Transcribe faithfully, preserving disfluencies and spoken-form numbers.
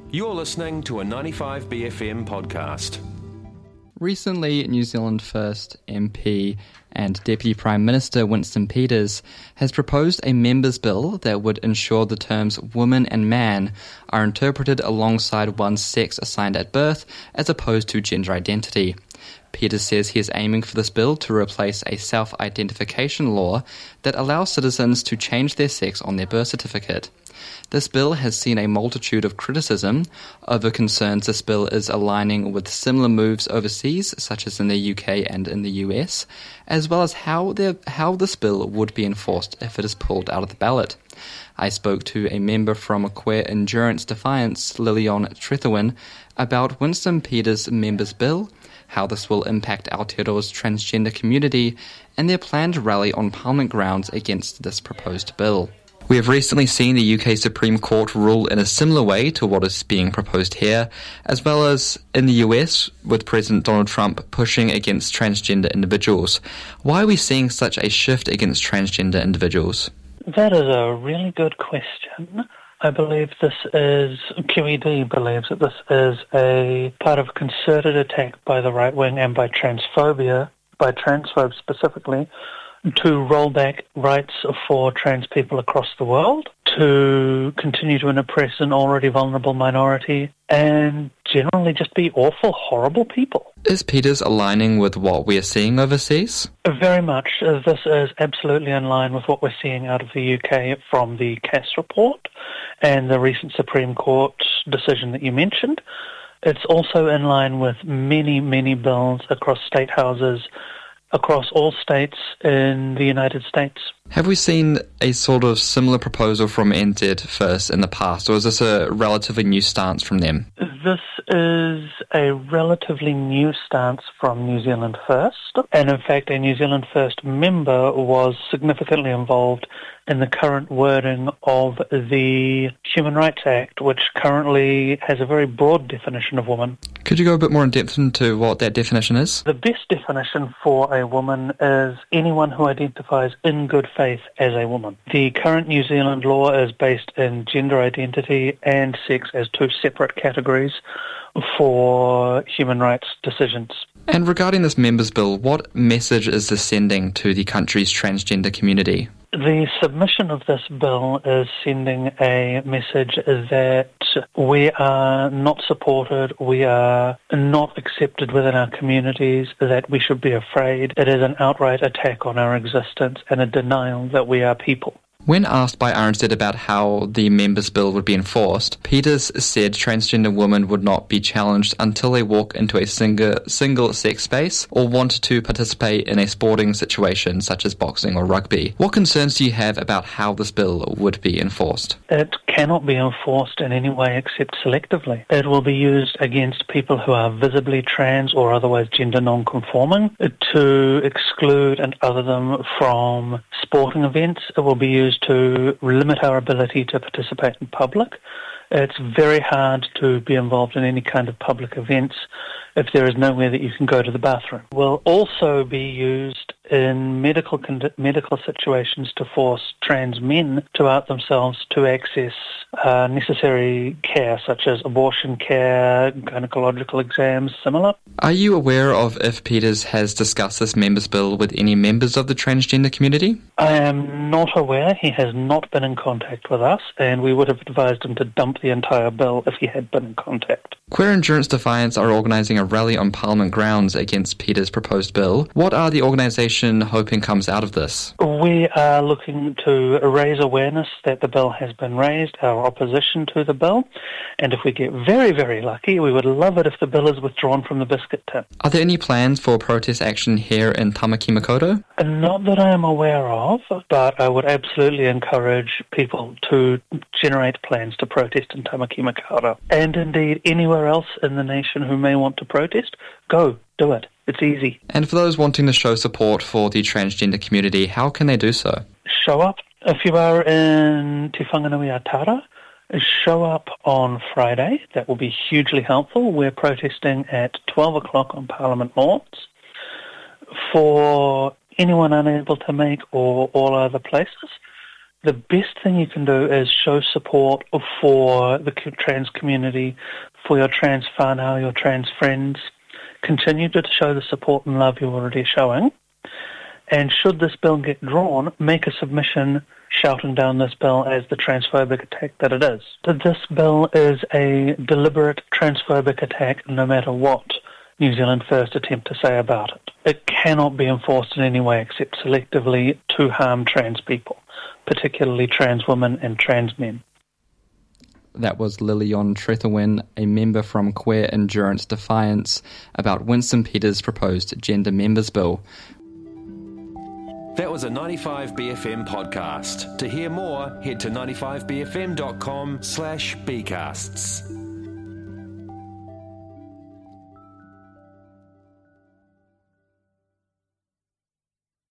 You're listening to a ninety-five B F M podcast. Recently, New Zealand First M P and Deputy Prime Minister Winston Peters has proposed a members' bill that would ensure the terms woman and man are interpreted alongside one's sex assigned at birth as opposed to gender identity. Peters says he is aiming for this bill to replace a self-identification law that allows citizens to change their sex on their birth certificate. This bill has seen a multitude of criticism over concerns this bill is aligning with similar moves overseas, such as in the U K and in the U S, as well as how, how this bill would be enforced if it is pulled out of the ballot. I spoke to a member from Queer Endurance Defiance, Lilian Trethewin, about Winston Peters' members' bill, how this will impact Aotearoa's transgender community, and their planned rally on Parliament grounds against this proposed bill. We have recently seen the U K Supreme Court rule in a similar way to what is being proposed here, as well as in the U S with President Donald Trump pushing against transgender individuals. Why are we seeing such a shift against transgender individuals? That is a really good question. I believe this is, Q E D believes that this is a part of a concerted attack by the right wing and by transphobia, by transphobes specifically, to roll back rights for trans people across the world, to continue to oppress an already vulnerable minority, and generally just be awful, horrible people. Is Peters aligning with what we are seeing overseas? Very much. This is absolutely in line with what we're seeing out of the U K from the Cass report and the recent Supreme Court decision that you mentioned. It's also in line with many, many bills across state houses across all states in the United States. Have we seen a sort of similar proposal from N Z First in the past, or is this a relatively new stance from them? This is a relatively new stance from New Zealand First, and in fact a New Zealand First member was significantly involved in the current wording of the Human Rights Act, which currently has a very broad definition of woman. Could you go a bit more in depth into what that definition is? The best definition for a woman is anyone who identifies in good faith as a woman. The current New Zealand law is based in gender identity and sex as two separate categories for human rights decisions. And regarding this members' bill, what message is this sending to the country's transgender community? The submission of this bill is sending a message that we are not supported, we are not accepted within our communities, that we should be afraid. It is an outright attack on our existence and a denial that we are people. When asked by R N Z about how the members' bill would be enforced, Peters said transgender women would not be challenged until they walk into a single, single sex space or want to participate in a sporting situation such as boxing or rugby. What concerns do you have about how this bill would be enforced? It cannot be enforced in any way except selectively. It will be used against people who are visibly trans or otherwise gender non-conforming to exclude and other them from sporting events. It will be used to limit our ability to participate in public. It's very hard to be involved in any kind of public events if there is nowhere that you can go to the bathroom. It will also be used in medical con- medical situations to force trans men to out themselves to access uh, necessary care, such as abortion care, gynecological exams, similar. Are you aware of if Peters has discussed this members' bill with any members of the transgender community? I am not aware. He has not been in contact with us, and we would have advised him to dump the entire bill if he had been in contact. Queer Endurance Defiance are organising a rally on Parliament grounds against Peters' proposed bill. What are the organisation hoping comes out of this? We are looking to raise awareness that the bill has been raised, our opposition to the bill, and if we get very, very lucky, we would love it if the bill is withdrawn from the biscuit tin. Are there any plans for protest action here in Tamaki Makaurau? Not that I am aware of, but I would absolutely encourage people to generate plans to protest in Tamaki Makaurau. And indeed, anywhere else in the nation who may want to protest, go, do it. It's easy. And for those wanting to show support for the transgender community, how can they do so? Show up. If you are in Te Whanganui Atara, show up on Friday. That will be hugely helpful. We're protesting at twelve o'clock on Parliament Lawns. For anyone unable to make or all other places, The best thing you can do is show support for the trans community, for your trans whānau, your trans friends. Continue to show the support and love you're already showing. And should this bill get drawn, make a submission shouting down this bill as the transphobic attack that it is. This bill is a deliberate transphobic attack no matter what New Zealand First attempt to say about it. It cannot be enforced in any way except selectively to harm trans people, particularly trans women and trans men. That was Lilion Trethewin, a member from Queer Endurance Defiance, about Winston Peters' proposed Gender Members Bill. That was a ninety-five B F M podcast. To hear more, head to ninety-five b f m dot com slash bcasts.